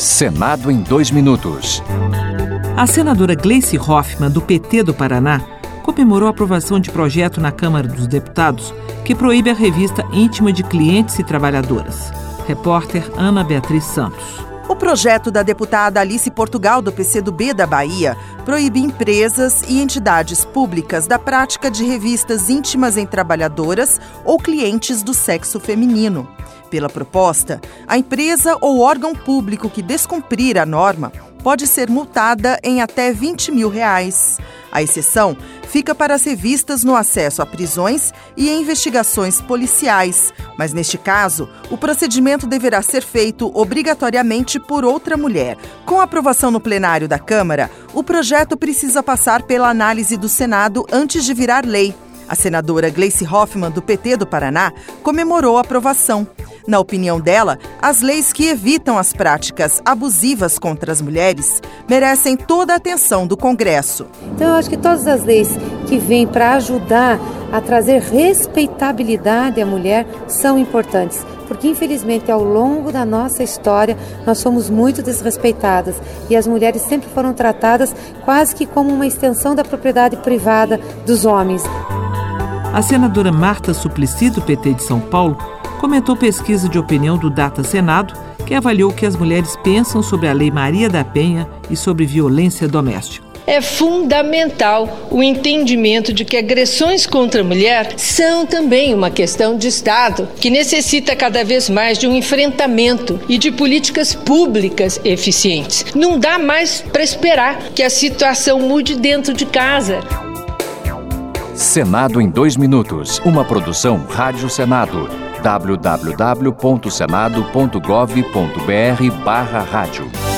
Senado em 2 minutos. A senadora Gleice Hoffmann, do PT do Paraná, comemorou a aprovação de projeto na Câmara dos Deputados que proíbe a revista íntima de clientes e trabalhadoras. Repórter Ana Beatriz Santos. O projeto da deputada Alice Portugal, do PCdoB da Bahia, proíbe empresas e entidades públicas da prática de revistas íntimas em trabalhadoras ou clientes do sexo feminino. Pela proposta, a empresa ou órgão público que descumprir a norma pode ser multada em até R$20 mil. A exceção fica para as revistas no acesso a prisões e em investigações policiais, mas neste caso, o procedimento deverá ser feito obrigatoriamente por outra mulher. Com a aprovação no plenário da Câmara, o projeto precisa passar pela análise do Senado antes de virar lei. A senadora Gleice Hoffmann, do PT do Paraná, comemorou a aprovação. Na opinião dela, as leis que evitam as práticas abusivas contra as mulheres merecem toda a atenção do Congresso. Então, eu acho que todas as leis que vêm para ajudar a trazer respeitabilidade à mulher são importantes, porque infelizmente ao longo da nossa história nós somos muito desrespeitadas e as mulheres sempre foram tratadas quase que como uma extensão da propriedade privada dos homens. A senadora Marta Suplicy, do PT de São Paulo, comentou pesquisa de opinião do Data Senado, que avaliou o que as mulheres pensam sobre a Lei Maria da Penha e sobre violência doméstica. É fundamental o entendimento de que agressões contra a mulher são também uma questão de Estado, que necessita cada vez mais de um enfrentamento e de políticas públicas eficientes. Não dá mais para esperar que a situação mude dentro de casa. Senado em 2 minutos. Uma produção Rádio Senado. www.senado.gov.br/rádio